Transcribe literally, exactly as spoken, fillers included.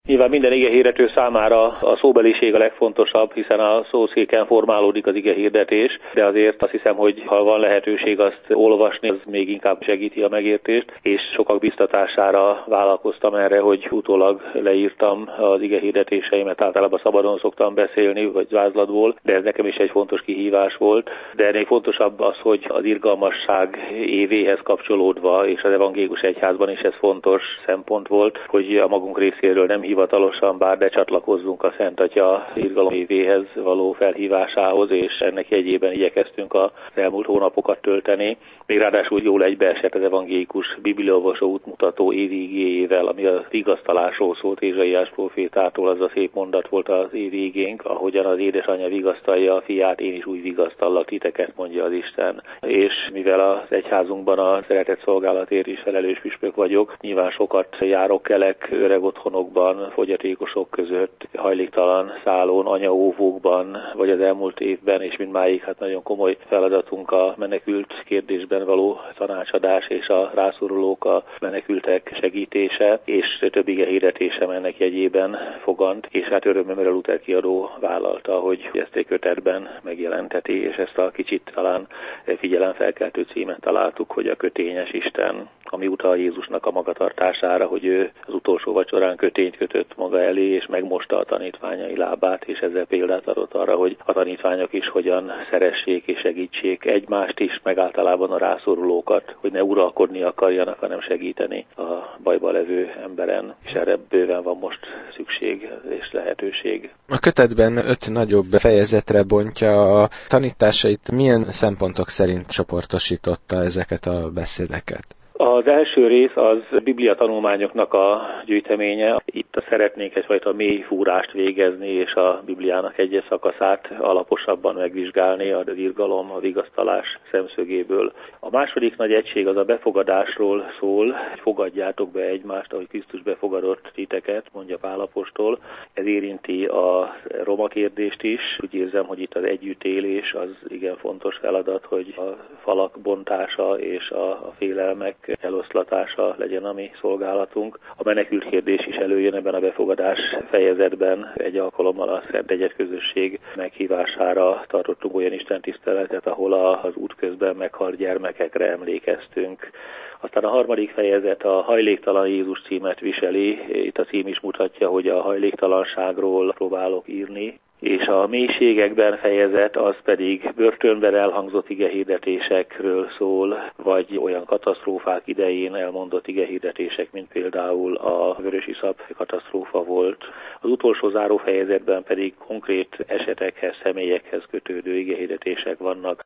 Nyilván minden igehirdető számára a szóbeliség a legfontosabb, hiszen a szószéken formálódik az igehirdetés, de azért azt hiszem, hogy ha van lehetőség azt olvasni, az még inkább segíti a megértést, és sokak biztatására vállalkoztam erre, hogy utólag leírtam az igehirdetéseimet, általában szabadon szoktam beszélni, vagy vázlatból, de ez nekem is egy fontos kihívás volt. De még fontosabb az, hogy az irgalmasság évéhez kapcsolódva, és az evangélikus egyházban is ez fontos szempont volt, hogy a magunk részéről nem hivatalosan, bár de csatlakozzunk a Szent Atya irgalom évéhez való felhívásához, és ennek jegyében igyekeztünk az elmúlt hónapokat tölteni. Még ráadásul jól egybeesett az evangélikus bibliaolvasó útmutató évvégéjével, ami a vigasztalásról szólt Ézsaiás prófétától, az a szép mondat volt az évvégénk, ahogyan az édesanyja vigasztalja a fiát, én is úgy vigasztallak titeket, mondja az Isten. És mivel az egyházunkban a szeretett szolgálatért is felelős püspök vagyok, nyilván sokat járok kelek, öreg otthonokban, fogyatékosok között, hajléktalan szálon, anyaóvókban, vagy az elmúlt évben, és mindmáig hát nagyon komoly feladatunk a menekült kérdésben való tanácsadás és a rászorulók, a menekültek segítése, és több igehirdetésem ennek jegyében fogant, és hát örömmel a Luther kiadó vállalta, hogy ezt egy kötetben megjelenteti, és ezt a kicsit talán figyelemfelkeltő címet találtuk, hogy a kötényes Isten, ami utal Jézusnak a magatartására, hogy ő az utolsó vacsorán kötényt kötött maga elé, és megmosta a tanítványai lábát, és ezzel példát adott arra, hogy a tanítványok is hogyan szeressék és segítsék egymást is, meg általában a rászorulókat, hogy ne uralkodni akarjanak, hanem segíteni a bajba levő emberen, és erre bőven van most szükség és lehetőség. A kötetben öt nagyobb fejezetre bontja a tanításait. Milyen szempontok szerint csoportosította ezeket a beszédeket? Az első rész az Biblia tanulmányoknak a gyűjteménye. Itt szeretnék egyfajta mély fúrást végezni, és a Bibliának egyes szakaszát alaposabban megvizsgálni az irgalom, a vigasztalás szemszögéből. A második nagy egység az a befogadásról szól. Fogadjátok be egymást, ahogy Krisztus befogadott titeket, mondja Pál apostol. Ez érinti a roma kérdést is. Úgy érzem, hogy itt az együttélés az igen fontos feladat, hogy a falak bontása és a félelmek eloszlatása legyen a mi szolgálatunk. A menekült kérdés is előjön ebben a befogadás fejezetben. Egy alkalommal a Szent Egyet Közösség meghívására tartottunk olyan istentiszteletet, ahol az útközben meghalt gyermekekre emlékeztünk. Aztán a harmadik fejezet a hajléktalan Jézus címet viseli. Itt a cím is mutatja, hogy a hajléktalanságról próbálok írni. És a mélységekben fejezet az pedig börtönben elhangzott igehirdetésekről szól, vagy olyan katasztrófák idején elmondott igehirdetések, mint például a vörösiszap katasztrófa volt. Az utolsó záró fejezetben pedig konkrét esetekhez, személyekhez kötődő igehirdetések vannak.